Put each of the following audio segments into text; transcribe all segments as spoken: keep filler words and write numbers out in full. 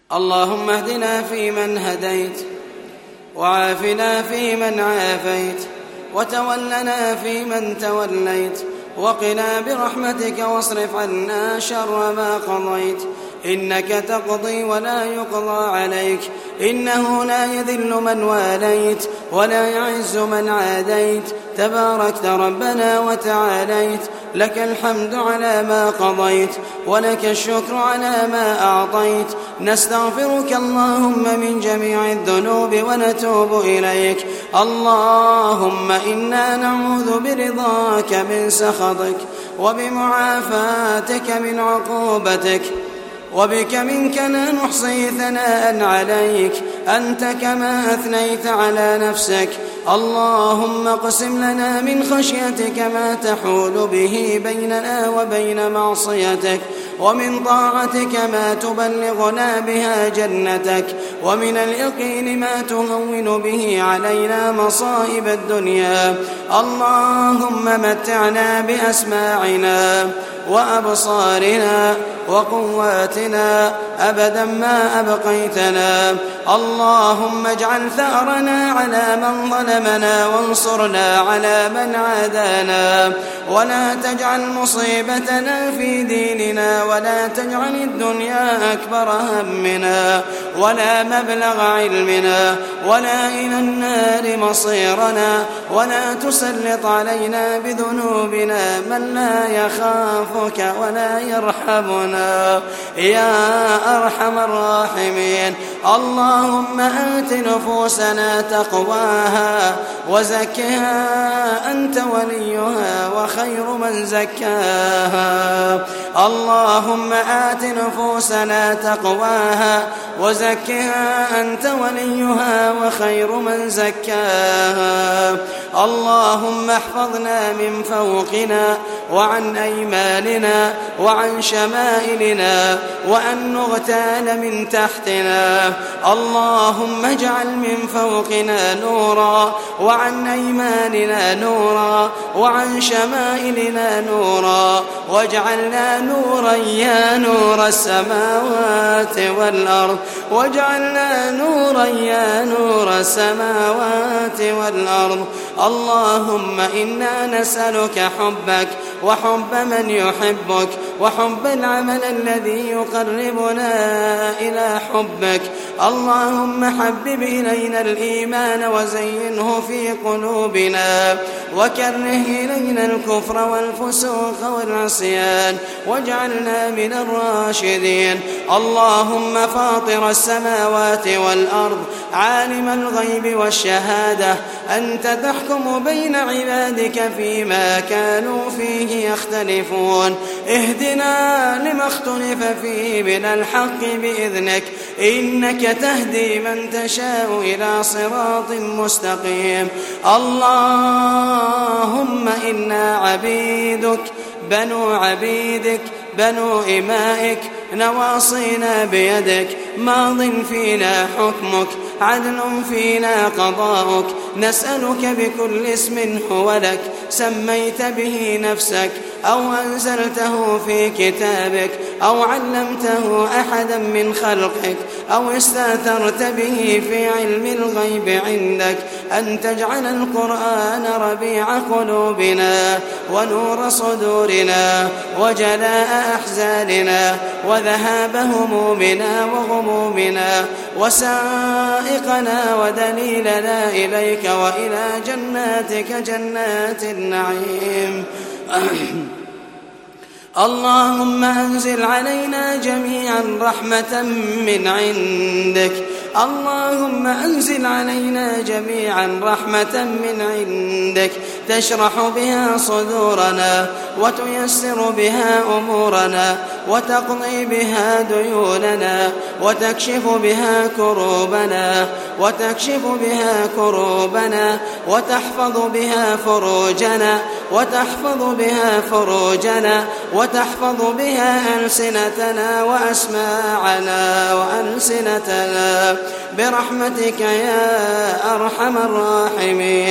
اللهم اهدنا فيمن هديت، وعافنا فيمن عافيت، وتولنا فيمن توليت، وقنا برحمتك واصرف عنا شر ما قضيت، إنك تقضي ولا يقضى عليك، إنه لا يذل من واليت ولا يعز من عاديت، تباركت ربنا وتعاليت، لك الحمد على ما قضيت ولك الشكر على ما أعطيت. نستغفرك اللهم من جميع الذنوب ونتوب إليك. اللهم إنا نعوذ برضاك من سخطك، وبمعافاتك من عقوبتك، وبك منك لا نحصي ثناء عليك، أنت كما أثنيت على نفسك. اللهم اقسم لنا من خشيتك ما تحول به بيننا وبين معصيتك، ومن طاعتك ما تبلغنا بها جنتك، ومن اليقين ما تهون به علينا مصائب الدنيا. اللهم متعنا بأسماعنا وأبصارنا وقواتنا أبدا ما أبقيتنا. اللهم اجعل ثأرنا على من ظلمنا، وانصرنا على من عادانا، ولا تجعل مصيبتنا في ديننا، ولا تجعل الدنيا أكبر همنا ولا مبلغ علمنا، ولا إلى النار مصيرنا، ولا تسلط علينا بذنوبنا من لا يخافك ولا يرحمنا يا أرحم الراحمين. اللهم آت نفوسنا تقواها وزكها أنت وليها وخير من زكاها. اللهم آت نفوسنا تقواها وزكها أنت وليها وخير من زكاها. اللهم احفظنا من فوقنا وعن أيماننا وعن شمائلنا، وأن نغتال من تحتنا. اللهم اجعل من فوقنا نورا، وعن أيماننا نورا، وعن شمائلنا نورا، واجعلنا نورا يا نور السماوات والأرض، واجعلنا نورا يا نور السماوات والأرض. اللهم إنا نسألك حبك وحب من يحبك، وحب العمل الذي يقربنا إلى حبك. اللهم حبب إلينا الإيمان وزينه في قلوبنا، وكره إلينا الكفر والفسوق والعصيان، واجعلنا من الراشدين. اللهم فاطر السماوات والأرض، عالم الغيب والشهادة، أنت تحكم بين عبادك فيما كانوا فيه يختلفون. اهدنا لما اختلف فيه من الحق بإذنك، إنك تهدي من تشاء إلى صراط مستقيم. اللهم إنا عبيدك بنو عبيدك بنو إمائك، نواصينا بيدك، ماض فينا حكمك، عدل فينا قضاؤك. نسألك بكل اسم هو لك سميت به نفسك، أو أنزلته في كتابك، أو علمته أحدا من خلقك، أو استأثرت به في علم الغيب عندك، أن تجعل القرآن ربيع قلوبنا ونور صدورنا وجلاء أحزاننا وذهاب همومنا وغمومنا، وسائقنا ودليلنا إليك وإلى جناتك جنات النعيم. اللهم أنزل علينا جميعا رحمة من عندك. اللهم أنزل علينا جميعا رحمة من عندك تشرح بها صدورنا، وتيسر بها أمورنا، وتقضي بها ديوننا، وتكشف بها كروبنا وتكشف بها كروبنا وتحفظ بها فروجنا وتحفظ بها فروجنا وتحفظ بها ألسنتنا وأسماعنا وألسنتنا برحمتك يا أرحم الراحمين.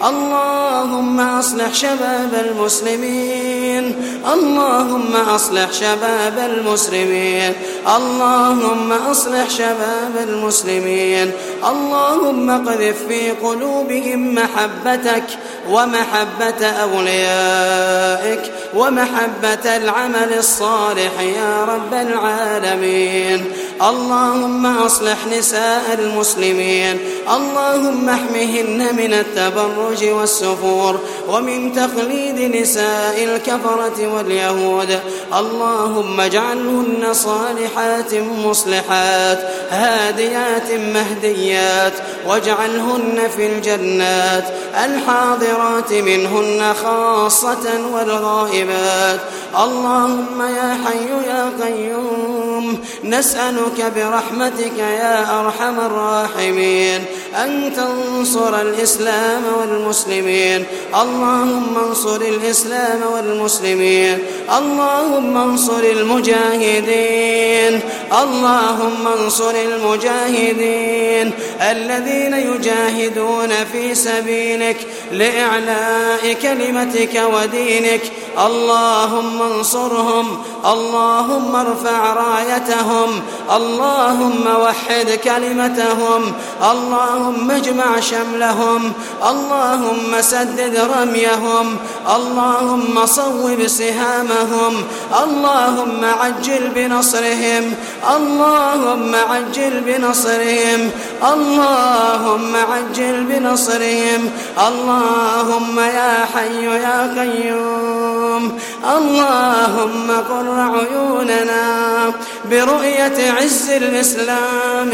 اللهم أصلح شباب المسلمين اللهم أصلح شباب المسلمين اللهم أصلح شباب المسلمين اللهم قذف في قلوبهم محبتك ومحبة أوليائك ومحبة العمل الصالح يا رب العالمين. اللهم أصلح نساء المسلمين اللهم احمهن من التبرج والسفور ومن تقليد نساء الكفرة واليهود. اللهم اجعلهن صالحات مصلحات هاديات مهديات واجعلهن في الجنات الحاضرات منهن خاصة والغائبات. اللهم يا حي يا قيوم نسألك برحمتك يا أرحم الراحمين أن تنصر الإسلام والمسلمين. اللهم انصر الإسلام والمسلمين اللهم انصر المجاهدين اللهم انصر المجاهدين الذين يجاهدون في سبيلك لإعلاء كلمتك ودينك. اللهم انصرهم اللهم ارفع رايتهم اللهم وحد كلمتهم اللهم اجمع شملهم اللهم سدد رميهم اللهم صوب سهامهم اللهم عجل بنصرهم اللهم عجل بنصرهم اللهم عجل بنصرهم. اللهم يا حي يا قيوم اللهم قر عيوننا برؤية عز الإسلام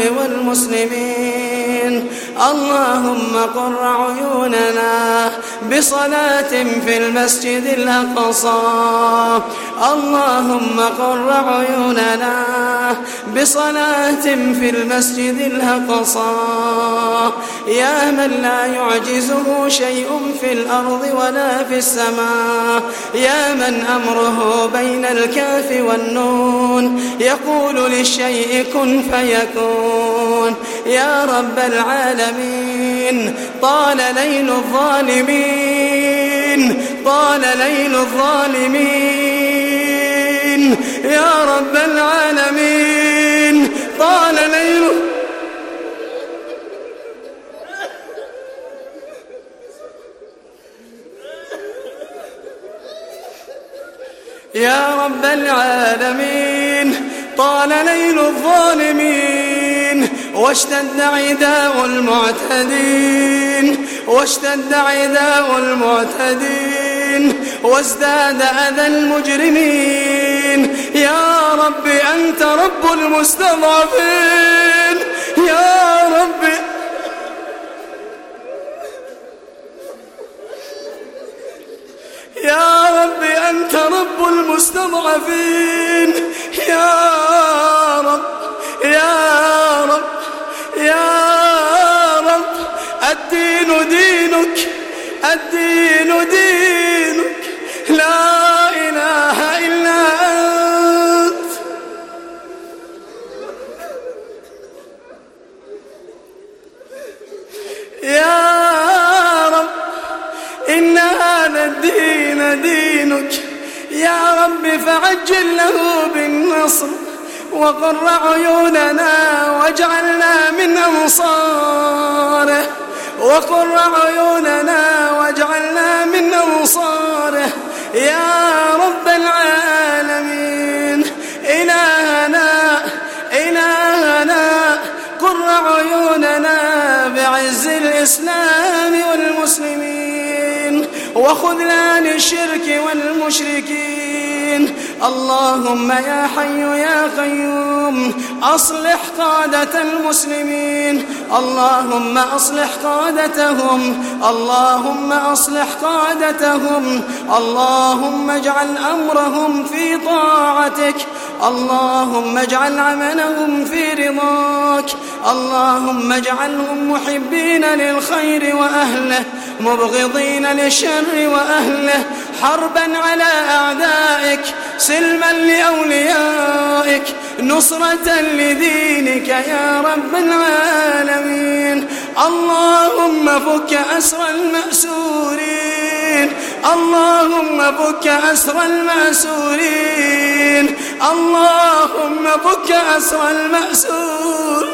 والمسلمين. اللهم قر عيوننا بصلاة في المسجد الأقصى اللهم قر عيوننا بصلاة في المسجد الأقصى يا من لا يعجزه شيء في الأرض ولا في السماء يا من أمره بين الكاف والنون يقول للشيء كن فيكون. يا رب العالمين طال ليل الظالمين طال ليل الظالمين يا رب العالمين طال ليل يا رب العالمين طال ليل الظالمين واشتد عداء المعتدين واشتد عداء المعتدين وازداد أذى المجرمين. يا رب أنت رب المستضعفين يا رب يا رب أنت رب المستضعفين يا رب يا رب يا رب. الدين دينك الدين دينك لا إله إلا أنت. يا رب إن هذا الدين دينك يا رب فعجل له بالنصر وقر عيوننا واجعلنا من أنصاره وقر عيوننا واجعلنا من أنصاره. يا رب العالمين إلهنا إلهنا قر عيوننا بعز الإسلام والمسلمين وخذلان الشرك والمشركين. اللهم يا حي يا قيوم أصلح قادة المسلمين اللهم أصلح قادتهم اللهم أصلح قادتهم اللهم اجعل أمرهم في طاعتك اللهم اجعل عملهم في رضاك اللهم اجعلهم محبين للخير وأهله مبغضين للشر وأهله حربا على أعدائك سلما لأوليائك نصرة لدينك يا رب العالمين. اللهم فك أسر المأسورين، اللهم فك أسر المأسورين، اللهم فك أسر المأسورين.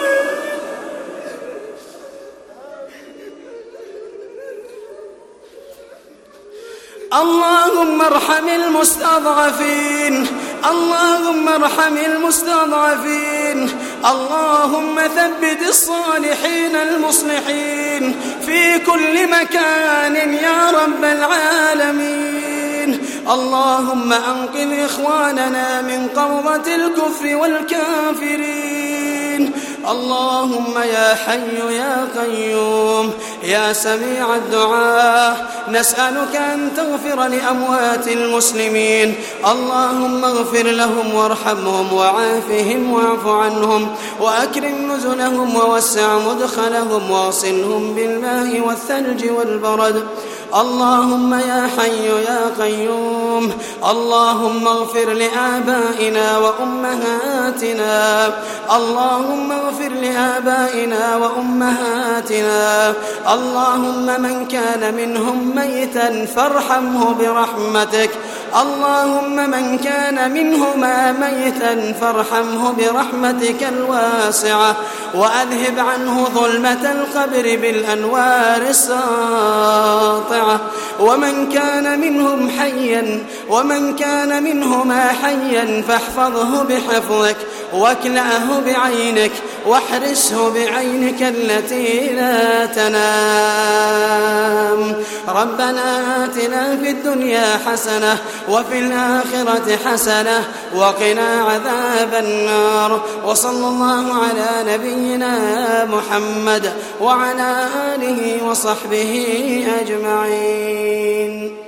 اللهم ارحم المستضعفين، اللهم ارحم المستضعفين. اللهم ثبت الصالحين المصلحين في كل مكان يا رب العالمين. اللهم أنقذ إخواننا من قبضة الكفر والكافرين. اللهم يا حي يا قيوم يا سميع الدعاء نسألك أن تغفر لأموات المسلمين. اللهم اغفر لهم وارحمهم وعافهم واعف عنهم وأكرم نزلهم ووسع مدخلهم واصلهم بالماء والثلج والبرد. اللهم يا حي يا قيوم اللهم اغفر لآبائنا وأمهاتنا، اللهم اغفر لآبائنا وأمهاتنا. اللهم من كان منهم ميتا فارحمه برحمتك، اللهم من كان منهما ميتا فارحمه برحمتك الواسعة وأذهب عنه ظلمة القبر بالأنوار الساطعة. ومن كان منهم حيا ومن كان منهما حيا فاحفظه بحفظك واكلأه بعينك واحرسه بعينك التي لا تنام. ربنا آتنا في الدنيا حسنة وفي الآخرة حسنة وقنا عذاب النار. وصلى الله على نبينا محمد وعلى آله وصحبه أجمعين.